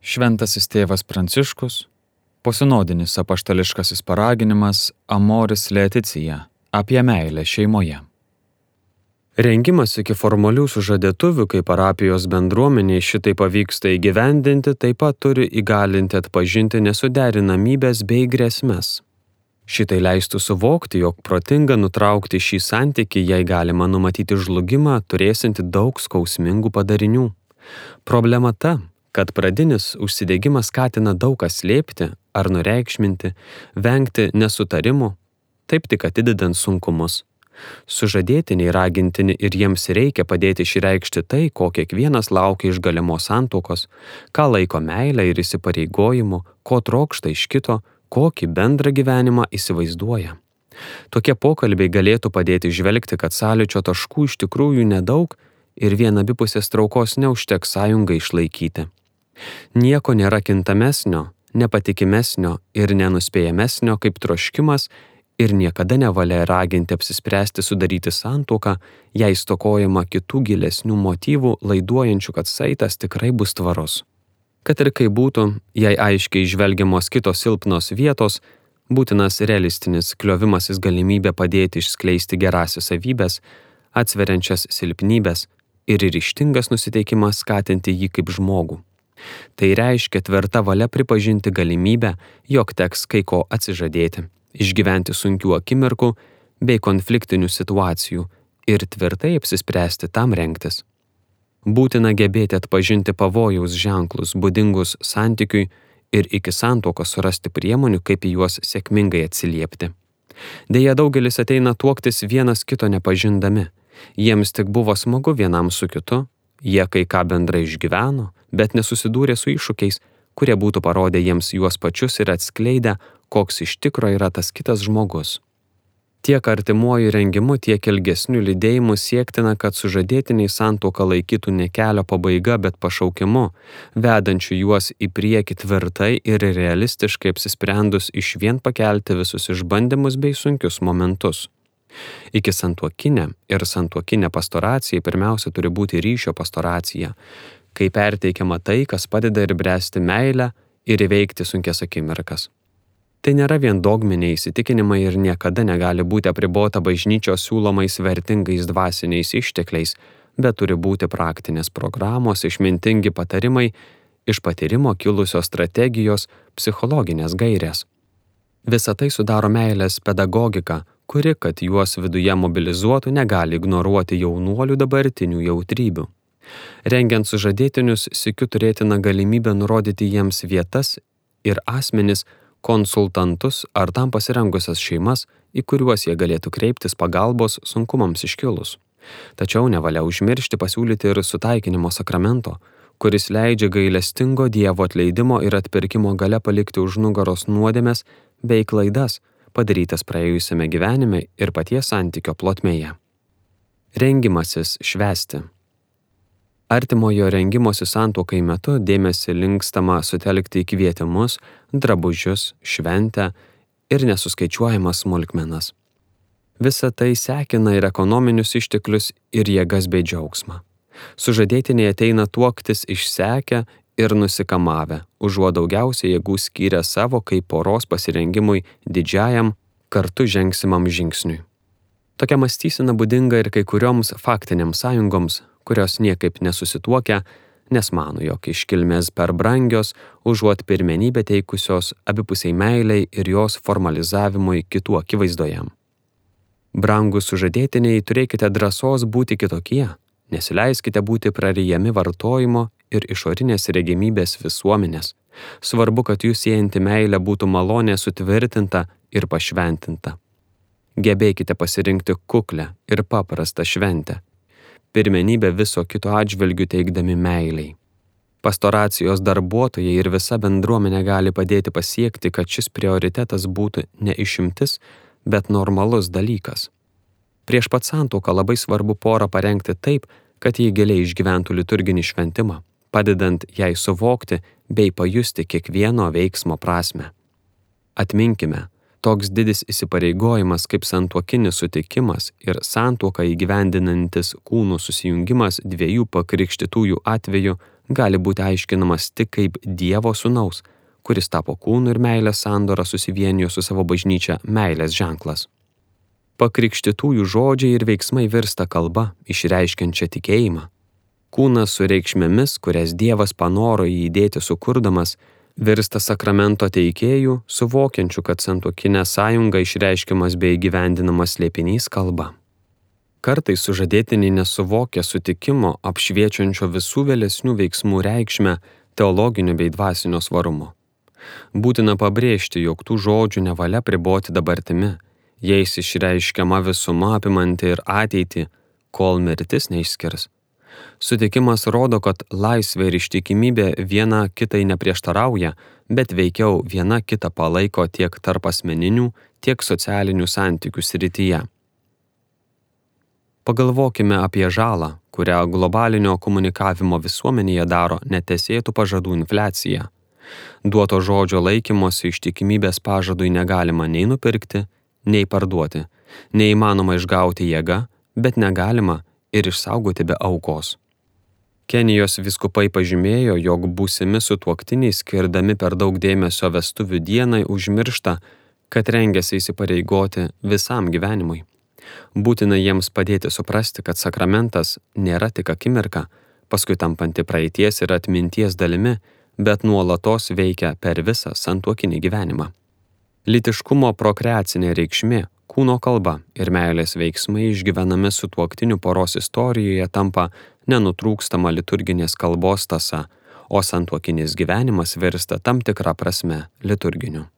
Šventasis tėvas Pranciškus, posinodinis apaštališkasis paraginimas Amoris Laetitia apie meilę šeimoje. Rengimas iki formalių sužadėtuvių, kai parapijos bendruomeniai šitai pavyksta įgyvendinti, taip pat turi įgalinti atpažinti nesuderinamybės bei grėsmes. Šitai leistų suvokti, jog protinga nutraukti šį santykį, jei galima numatyti žlugimą, turėsinti daug skausmingų padarinių. Problema ta, kad pradinis užsidegimas skatina daug ką slėpti ar nureikšminti, vengti nesutarimų, taip tik atidedant sunkumus. Sužadėtiniai ragintini ir jiems reikia padėti išreikšti tai, ko kiekvienas laukia iš galimos santuokos, ką laiko meilę ir įsipareigojimu, ko trokšta iš kito, kokį bendrą gyvenimą įsivaizduoja. Tokie pokalbiai galėtų padėti žvelgti, kad sąlyčio taškų iš tikrųjų nedaug ir vien abipusės traukos neužteks sąjungai išlaikyti. Nieko nėra kintamesnio, nepatikimesnio ir nenuspėjamesnio kaip troškimas ir niekada nevalia raginti apsispręsti sudaryti santuoką, jei stokojama kitų gilesnių motyvų, laiduojančių, kad saitas tikrai bus tvarus. Kad ir kaip būtų, jei aiškiai žvelgiamos kitos silpnos vietos, būtinas realistinis kliovimasis galimybė padėti išskleisti gerąsias savybės, atsveriančias silpnybės ir ryžtingas nusiteikimas skatinti jį kaip žmogų. Tai reiškia tvirta valia pripažinti galimybę, jog teks kai ko atsižadėti, išgyventi sunkių akimirkų bei konfliktinių situacijų ir tvirtai apsispręsti tam rengtis. Būtina gebėti atpažinti pavojaus ženklus būdingus santykiui ir iki santuokos surasti priemonių, kaip į juos sėkmingai atsiliepti. Deja, daugelis ateina tuoktis vienas kito nepažindami. Jiems tik buvo smagu vienam su kitu, jie kai ką bendrai išgyveno, bet nesusidūrė su iššūkiais, kurie būtų parodę jiems juos pačius ir atskleidę, koks iš tikro yra tas kitas žmogus. Tiek artimuoju rengimu, tiek ilgesniu lydėjimu siektina, kad sužadėtiniai santuoką laikytų ne kelio pabaiga, bet pašaukimu, vedančiu juos į priekį tvirtai ir realistiškai apsisprendus išvien pakelti visus išbandymus bei sunkius momentus. Iki santuokinė ir santuokinė pastoracija pirmiausia turi būti ryšio pastoracija, kai perteikiama tai, kas padeda ir bręsti meilę ir įveikti sunkias akimirkas. Tai nėra vien dogminiai įsitikinimai ir niekada negali būti apribota bažnyčios siūlomais vertingais dvasiniais ištekliais, bet turi būti praktinės programos, išmintingi patarimai, iš patyrimo kilusios strategijos, psichologinės gairės. Visa tai sudaro meilės pedagogika, kuri, kad juos viduje mobilizuotų, negali ignoruoti jaunuolių dabartinių jautrybių. Rengiant sužadėtinius, sykiu turėtina galimybę nurodyti jiems vietas ir asmenis, konsultantus ar tam pasirengusias šeimas, į kuriuos jie galėtų kreiptis pagalbos sunkumams iškilus. Tačiau nevalia užmiršti pasiūlyti ir sutaikinimo sakramento, kuris leidžia gailestingo Dievo atleidimo ir atpirkimo galia palikti už nugaros nuodėmes bei klaidas, padarytas praėjusiame gyvenime ir paties santykio plotmėje. Rengimasis švęsti. Artimojo rengimosi santuokai metu dėmesį linkstama sutelkti į kvietimus, drabužius, šventę ir nesuskaičiuojamas smulkmenas. Visa tai sekina ir ekonominius išteklius ir jėgas bei džiaugsmą. Sužadėtiniai ateina tuoktis išsekę ir nusikamavę, užuot daugiausiai jėgų skyrę savo kaip poros pasirengimui didžiajam kartu žengsimam žingsniui. Tokia mąstysena būdinga ir kai kurioms faktinėms sąjungoms, kurios niekaip nesusituokia, nes mano, jog iškilmės per brangios, užuot pirmenybę teikusios abipusiai meiliai ir jos formalizavimui kitų akivaizdoje. Brangus sužadėtiniai, turėkite drąsos būti kitokie, nesileiskite būti prarijami vartojimo ir išorinės regimybės visuomenės. Svarbu, kad jūs siejanti meilė būtų malonė sutvirtinta ir pašventinta. Gebėkite pasirinkti kuklę ir paprastą šventę, pirmenybę viso kito atžvilgių teikdami meiliai. Pastoracijos darbuotojai ir visa bendruomenė gali padėti pasiekti, kad šis prioritetas būtų ne išimtis, bet normalus dalykas. Prieš pat santuoką labai svarbu porą parengti taip, kad jie giliai išgyventų liturginį šventimą, padedant jai suvokti bei pajusti kiekvieno veiksmo prasmę. Atminkime, toks didis įsipareigojimas kaip santuokinis sutikimas ir santuoką įgyvendinantis kūnų susijungimas dviejų pakrikštytųjų atveju gali būti aiškinamas tik kaip Dievo sūnaus, kuris tapo kūnu ir meilės sandora susivienijo su savo bažnyčia meilės ženklas. Pakrikštytųjų žodžiai ir veiksmai virsta kalba, išreiškiančia tikėjimą. Kūnas su reikšmėmis, kurias Dievas panoro įdėti sukurdamas, virsta sakramento teikėjų, suvokiančių, kad santuokinė sąjunga išreiškiamas bei įgyvendinamas slėpinys kalba. Kartais sužadėtiniai nesuvokia sutikimo apšviečiančio visų vėlesnių veiksmų reikšmę teologiniu bei dvasinio svarumu. Būtina pabrėžti, jog tų žodžių nevalia priboti dabartimi, jais išreiškiama visuma apimanti ir ateitį, kol mirtis neišskirs. Sutikimas rodo, kad laisvė ir ištikimybė viena kitai neprieštarauja, bet veikiau viena kitą palaiko tiek tarp asmeninių, tiek socialinių santykių srityje. Pagalvokime apie žalą, kurią globalinio komunikavimo visuomenėje daro netesėtų pažadų infliacija. Duoto žodžio laikymosi ištikimybės pažadui negalima nei nupirkti, nei parduoti, neįmanoma išgauti jėga, bet negalima ir išsaugoti be aukos. Kenijos vyskupai pažymėjo, jog būsimi sutuoktiniai skirdami per daug dėmesio vestuvių dienai užmiršta, kad rengiasi įsipareigoti visam gyvenimui. Būtina jiems padėti suprasti, kad sakramentas nėra tik akimirka, paskui tampanti praeities ir atminties dalimi, bet nuolatos veikia per visą santuokinį gyvenimą. Lytiškumo prokreacinė reikšmė, kūno kalba ir meilės veiksmai išgyvenami sutuoktinių poros istorijoje tampa nenutrūkstama liturginės kalbos tąsa, o santuokinis gyvenimas virsta tam tikrą prasme liturginiu.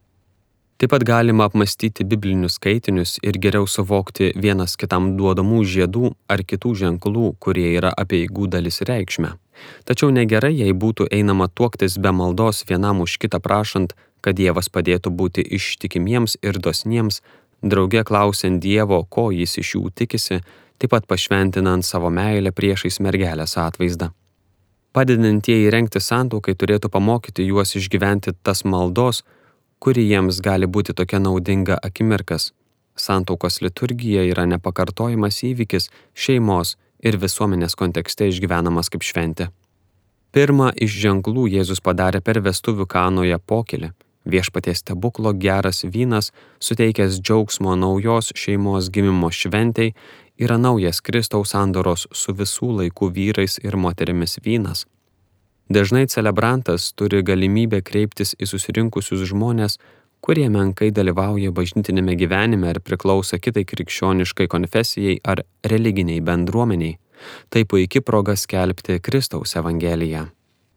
Taip pat galima apmąstyti biblinius skaitinius ir geriau suvokti vienas kitam duodamų žiedų ar kitų ženklų, kurie yra apeigų dalis reikšmę. Tačiau negerai, jei būtų einama tuoktis be maldos vienam už kitą prašant, kad Dievas padėtų būti ištikimiems ir dosniems, drauge klausiant Dievo, ko jis iš jų tikisi, taip pat pašventinant savo meilę priešais mergelės atvaizdą. Padedantieji rengti santuokai turėtų pamokyti juos išgyventi tas maldos, kuri jiems gali būti tokia naudinga akimirkas. Santuokos liturgija yra nepakartojamas įvykis šeimos ir visuomenės kontekste išgyvenamas kaip šventė. Pirmą iš ženklų Jėzus padarė per vestuvių Kanoje pokylį. Viešpaties stebuklo geras vynas, suteikęs džiaugsmo naujos šeimos gimimo šventei, yra naujas Kristaus sandoros su visų laikų vyrais ir moterimis vynas. Dažnai celebrantas turi galimybę kreiptis į susirinkusius žmonės, kurie menkai dalyvauja bažnytinėme gyvenime ar priklauso kitai krikščioniškai konfesijai ar religiniai bendruomeniai. Tai puiki proga skelbti Kristaus evangeliją.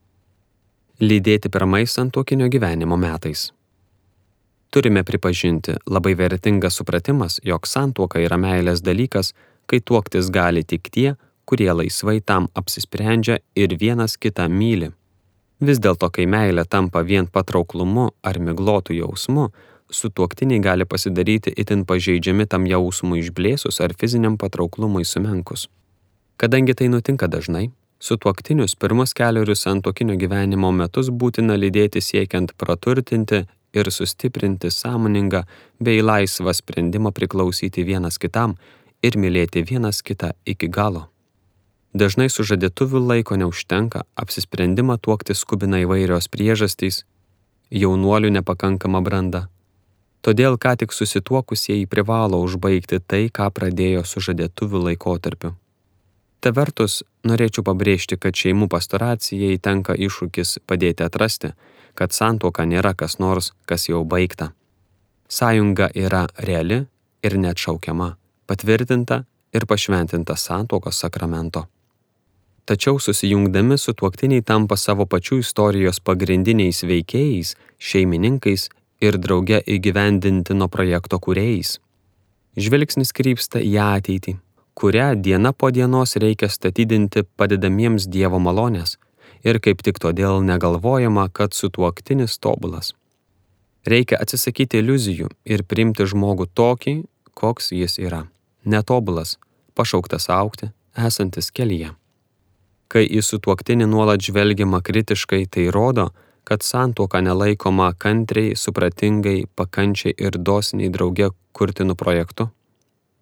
Lydėti pirmais santuokinio gyvenimo metais. Turime pripažinti, labai vertingas supratimas, jog santuoka yra meilės dalykas, kai tuoktis gali tik tie, kurie laisvai tam apsisprendžia ir vienas kitą myli. Vis dėlto, kai meilė tampa vien patrauklumu ar miglotų jausmu, sutuoktiniai gali pasidaryti itin pažeidžiami tam jausmui išblėsus ar fiziniam patrauklumui sumenkus. Kadangi tai nutinka dažnai, sutuoktinius pirmus kelerius santuokinio gyvenimo metus būtina lydėti siekiant praturtinti ir sustiprinti sąmoningą bei laisvą sprendimą priklausyti vienas kitam ir mylėti vienas kitą iki galo. Dažnai sužadėtuvių laiko neužtenka, apsisprendimą tuokti skubina įvairios priežastys, jaunuolių nepakankama branda. Todėl ką tik susituokusieji privalo užbaigti tai, ką pradėjo sužadėtuvių laikotarpiu. Ta vertus, norėčiau pabrėžti, kad šeimų pastoracijai tenka iššūkis padėti atrasti, kad santuoka nėra kas nors, kas jau baigta. Sąjunga yra reali ir neatšaukiama, patvirtinta ir pašventinta santuokos sakramento. Tačiau susijungdami sutuoktiniai tampa savo pačių istorijos pagrindiniais veikėjais, šeimininkais ir drauge įgyvendintino projekto kūrėjais. Žvilgsnis krypsta į ateitį, kurią diena po dienos reikia statydinti padedamiems Dievo malonės ir kaip tik todėl negalvojama, kad sutuoktinis tobulas. Reikia atsisakyti iliuzijų ir priimti žmogų tokį, koks jis yra. Netobulas, pašauktas augti, esantis kelyje. Kai į sutuoktinį nuolat žvelgiama kritiškai, tai rodo, kad santuoka nelaikoma kantriai, supratingai, pakančiai ir dosniai drauge kurtinu projektu.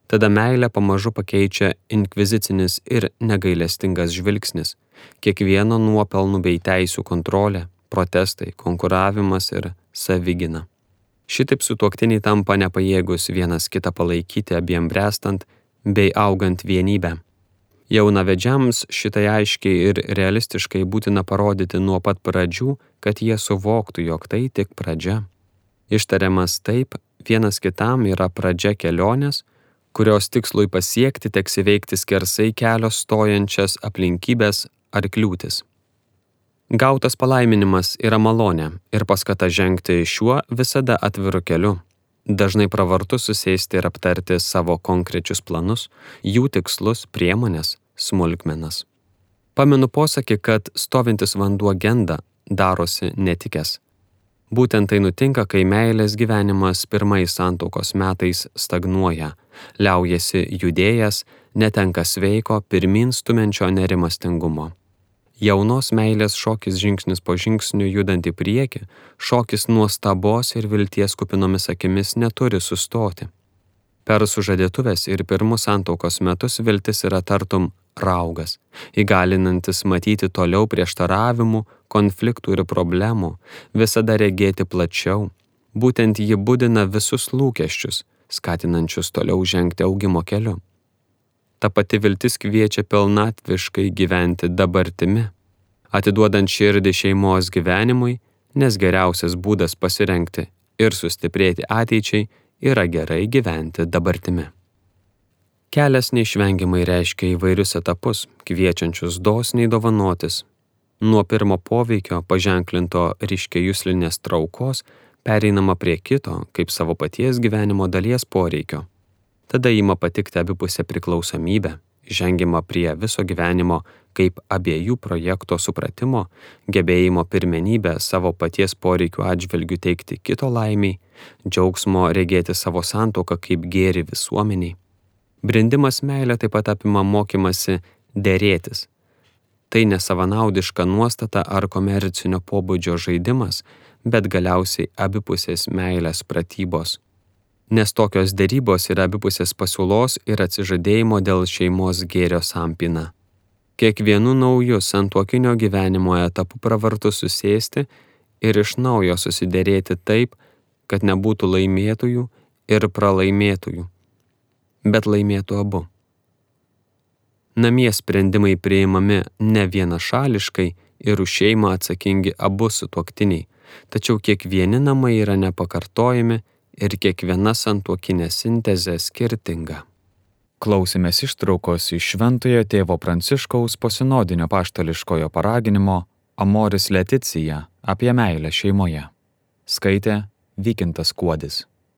Tada meilę pamažu pakeičia inkvizicinis ir negailestingas žvilgsnis, kiekvieno nuopelnų bei teisių kontrolė, protestai, konkuravimas ir savigina. Šitaip sutuoktiniai tampa nepajėgus vienas kitą palaikyti abiem brestant bei augant vienybę. Jaunavedžiams šitai aiškiai ir realistiškai būtina parodyti nuo pat pradžių, kad jie suvoktų, jog tai tik pradžia. Ištariamas taip, vienas kitam yra pradžia kelionės, kurios tikslui pasiekti teks įveikti skersai kelio stojančias aplinkybės ar kliūtis. Gautas palaiminimas yra malonė ir paskata žengti šiuo visada atviru keliu. Dažnai pravartu susėsti ir aptarti savo konkrečius planus, jų tikslus, priemonės, smulkmenas. Pamenu posakį, kad stovintis vanduo genda, darosi netikęs. Būtent tai nutinka, kai meilės gyvenimas pirmais santuokos metais stagnuoja, liaujasi judėjęs, netenka sveiko, pirmyn stumenčio nerimastingumo. Jaunos meilės šokis žingsnis po žingsnių judant į priekį, šokis nuostabos ir vilties kupinomis akimis neturi sustoti. Per sužadėtuves ir pirmus santuokos metus viltis yra tartum raugas, įgalinantis matyti toliau prieštaravimų, konfliktų ir problemų, visada regėti plačiau. Būtent ji budina visus lūkesčius, skatinančius toliau žengti augimo keliu. Ta pati viltis kviečia pilnatviškai gyventi dabartimi, atiduodant širdį šeimos gyvenimui, nes geriausias būdas pasirengti ir sustiprėti ateičiai yra gerai gyventi dabartimi. Kelias neišvengiamai reiškia įvairius etapus, kviečiančius dosniai dovanotis. Nuo pirmo poveikio, paženklinto ryškia juslinės traukos, pereinama prie kito, kaip savo paties gyvenimo dalies poreikio. Tada ima patikti abipusė priklausomybė, žengiama prie viso gyvenimo kaip abiejų projekto supratimo, gebėjimo pirmenybę savo paties poreikių atžvilgių teikti kito laimiai, džiaugsmo regėti savo santuoką kaip gėrį visuomeniai. Brendimas meilė taip pat apima mokymasi derėtis. Tai nesavanaudiška nuostata ar komercinio pobūdžio žaidimas, bet galiausiai abipusės meilės pratybos. Nes tokios derybos yra abipusės pasiūlos ir atsižadėjimo dėl šeimos gėrio sampyna. Kiekvienu nauju santuokinio gyvenimo etapu pravartu susėsti ir iš naujo susiderėti taip, kad nebūtų laimėtojų ir pralaimėtojų, bet laimėtų abu. Namie sprendimai priimami ne vienašališkai ir už šeimą atsakingi abu sutuoktiniai, tačiau kiekvieni namai yra nepakartojami ir kiekviena santuokinė sintezė skirtinga. Klausėmės ištraukos iš Šventojo tėvo Pranciškaus posinodinio apaštališkojo paraginimo Amoris Laetitia apie meilę šeimoje. Skaitė Vykintas Kuodis.